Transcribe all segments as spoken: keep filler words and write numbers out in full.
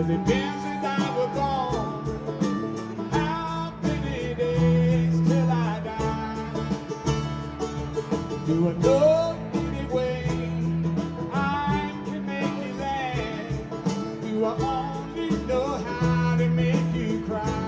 Has it been since I was born? How many days till I die? Do I know any way I can make you laugh? Do I only know how to make you cry?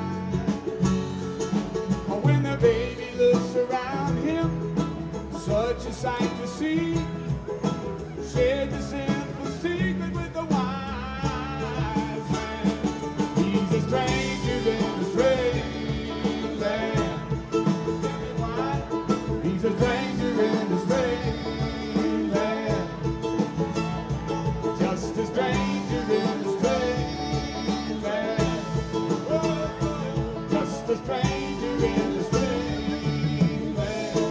Or when the baby looks around him, such a sight to see, share the simple secret with the wise man. He's a stranger in a strange land. Tell me why? He's a stranger in a strange land. Just a stranger in a strange land. Whoa, whoa. Just a stranger in a strange land.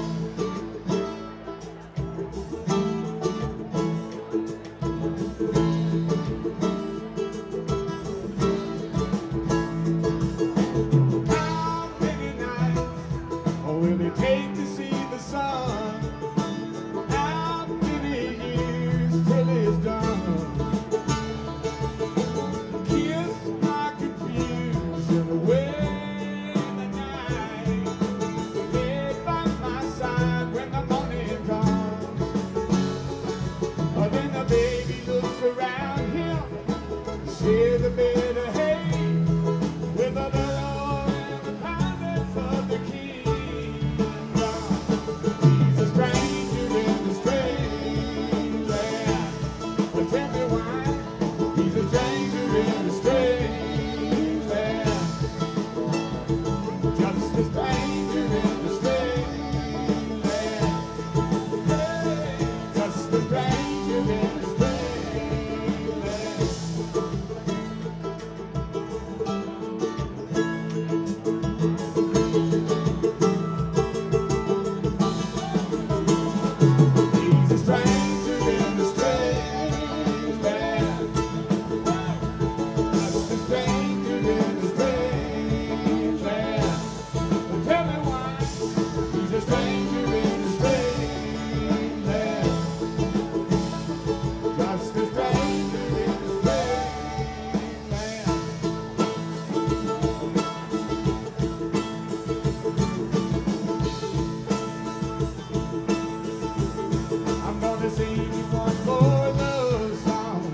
How many nights will it take to see the sun? How many years till it's done? Kiss my confusion away the night. Lay by my side when the morning comes. Or then the baby looks around him, share the bed of hay with a love and the kindness of the kingdom. He's a stranger in a strange land. Well, tell me why? He's a stranger in a strange land. Just a stranger in a strange land. Hey, just a stranger in a strange land. He's a stranger in a strange land. Just a stranger in a strange land. Well, tell me why? He's a stranger in a strange land. Just a stranger in a strange land. I'm gonna sing you one more love song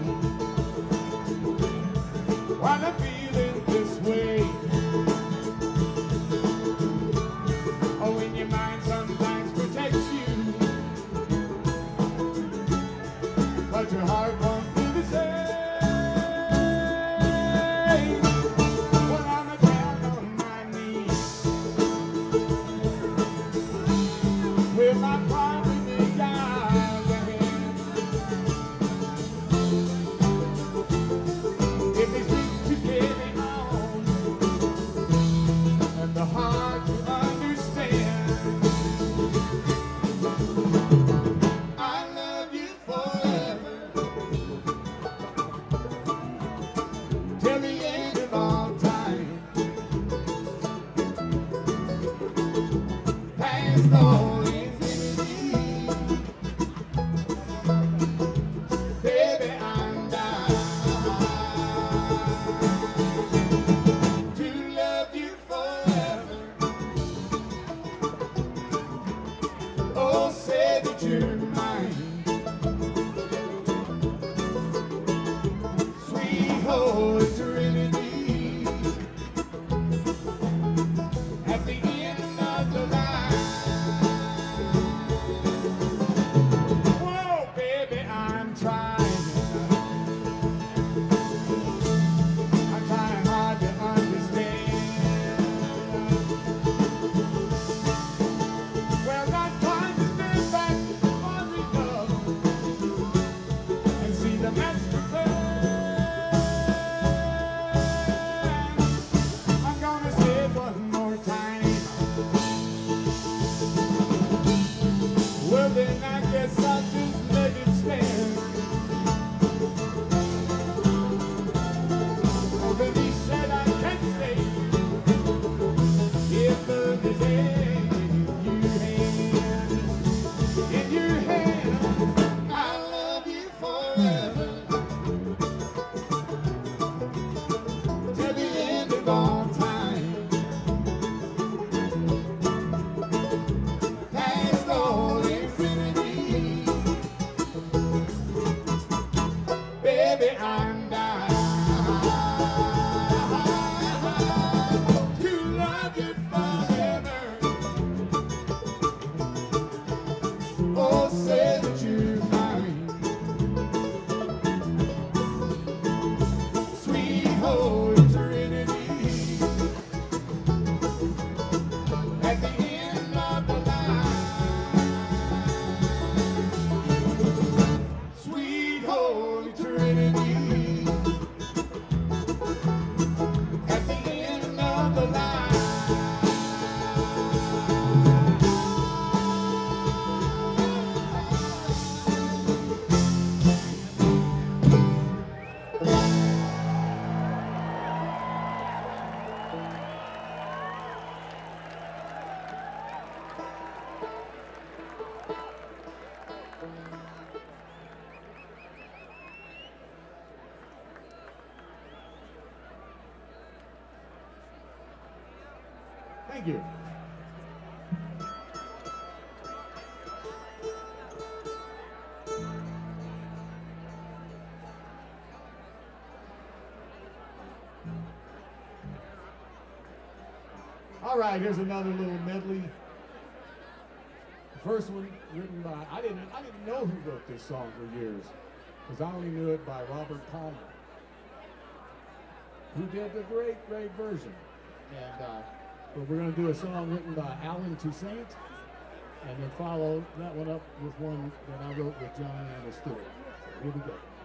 while I'm feeling this way. Oh, when your mind sometimes protects you, but your heart won't do the same. Well, I'm down on my knees with my problem in God's hand. If they speak to carry on and the heart to understand, I love you forever till the end of all time. Past all infinity, baby, I'm dying to love you forever. Oh, say that you're mine, sweet Holy Trinity. At the end of the line, whoa, baby, I'm trying. I'm trying hard to understand. Well, I'm trying to stand back on the love and see the master plan. live on time. Past all infinity. Baby, I'm dying to love you forever. Oh, say that you're mine. Sweet Holy Trinity. At the end of the line. Sweet Holy Trinity. At the end of the line. Thank you. All right, here's another little medley. The first one written by, I didn't I didn't know who wrote this song for years, because I only knew it by Robert Palmer, who did the great, great version. And uh, but we're going to do a song written by Alan Toussaint, and then follow that one up with one that I wrote with John Anna Stewart. Here we go.